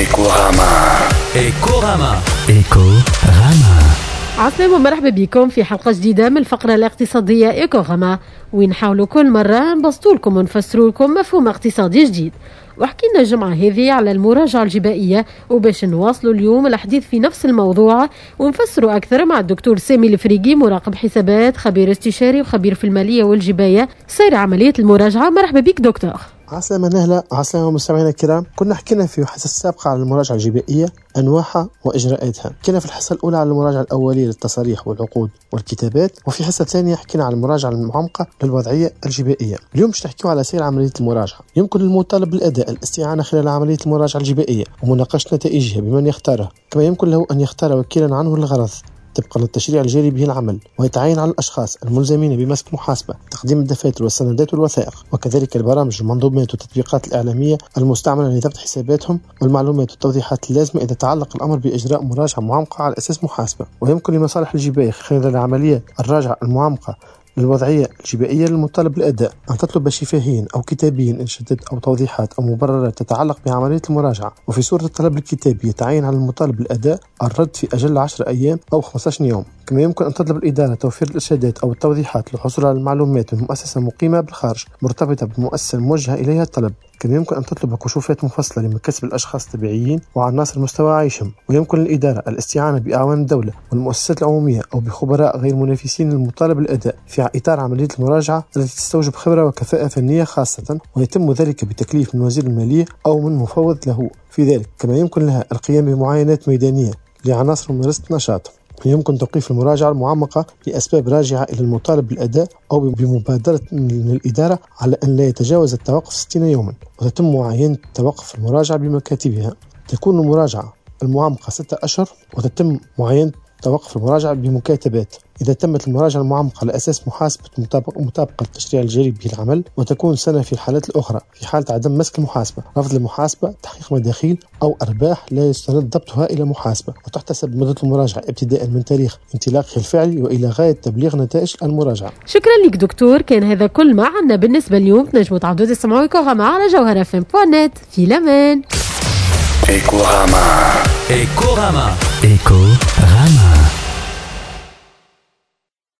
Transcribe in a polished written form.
ايكوغاما. عسلامة ومرحبا بكم في حلقة جديدة من الفقرة الاقتصادية ايكوغاما، وين نحاولوا كل مرة نبسطوا لكم ونفسروا لكم مفهوم اقتصادي جديد. وحكينا الجمعة هذه على المراجعة الجبائية، وباش نواصلوا اليوم الحديث في نفس الموضوع ونفسروا أكثر مع الدكتور سامي الفريقي، مراقب حسابات، خبير استشاري وخبير في المالية والجباية. سير عملية المراجعة. مرحبا بك دكتور. عسلامة نهلا، عسلامة مستمعينا الكرام. كنا حكينا في الحصة السابقة على المراجعة الجبائية، أنواعها وإجراءاتها. حكينا في الحصة الأولى على المراجعة الأولية للتصاريح والعقود والكتابات، وفي الحصة الثانية حكينا على المراجعة المعمقة للوضعية الجبائية. اليوم باش نحكيو على سير عملية المراجعة. يمكن للمطالب بالأداء الاستعانة خلال عملية المراجعة الجبائية ومناقشة نتائجها بمن يختارها، كما يمكن له أن يختار وكيلا عنه للغرض طبقا للتشريع الجاري به العمل، ويتعين على الأشخاص الملزمين بمسك محاسبة تقديم الدفاتر والسندات والوثائق، وكذلك البرامج والمنظومات والتطبيقات الإعلامية المستعملة لضبط حساباتهم والمعلومات والتوضيحات اللازمة إذا تعلق الأمر بإجراء مراجعة معمقة على أساس محاسبة. ويمكن لمصالح الجباية خلال العملية الراجعة المعمقة للوضعية الجبائية للمطالب بالأداء أن تطلب شفاهيا أو كتابيا إن شدت أو توضيحات أو مبررات تتعلق بعملية المراجعة. وفي صورة الطلب الكتابي يتعين على المطالب بالأداء الرد في أجل 10 أيام أو 15 يوم. كما يمكن أن تطلب الإدارة توفير الإرشادات أو التوضيحات للحصول على المعلومات من مؤسسة مقيمة بالخارج مرتبطة بالمؤسسة الموجهة إليها الطلب. كما يمكن أن تطلب كشوفات مفصلة لمكاسب الأشخاص الطبيعيين وعناصر مستوى عيشهم. ويمكن للإدارة الاستعانة بأعوان الدولة والمؤسسات العمومية أو بخبراء غير منافسين للمطالب بالأداء في إطار عملية المراجعة التي تستوجب خبرة وكفاءة فنية خاصة، ويتم ذلك بتكليف من وزير المالية أو من مفوض له في ذلك. كما يمكن لها القيام بمعاينات ميدانية لعناصر ممارسة نشاط. يمكن توقيف المراجعة المعمقة لأسباب راجعة إلى المطالب بالأداء أو بمبادرة من الإدارة على أن لا يتجاوز التوقف 60 يوما، وتتم معاينة توقف المراجعة بمكاتبها. تكون المراجعة المعمقة 6 أشهر، وتتم معاينة توقف المراجعة بمكاتبات إذا تمت المراجعة المعمقة على أساس محاسبة مطابقة التشريع الجاري به العمل، وتكون سنة في الحالات الأخرى في حالة عدم مسك المحاسبة، رفض المحاسبة، تحقيق مداخيل أو أرباح لا يستند ضبطها إلى محاسبة. وتحتسب مدة المراجعة ابتداء من تاريخ انطلاقها الفعلي وإلى غاية تبليغ نتائج المراجعة. شكرا لك دكتور. كان هذا كل ما عنا بالنسبة اليوم. تنجموا تعودوا تسمعوا ايكوغاما على جوهرة FM.net. في الأمان. ايكوغاما. ايكوغاما.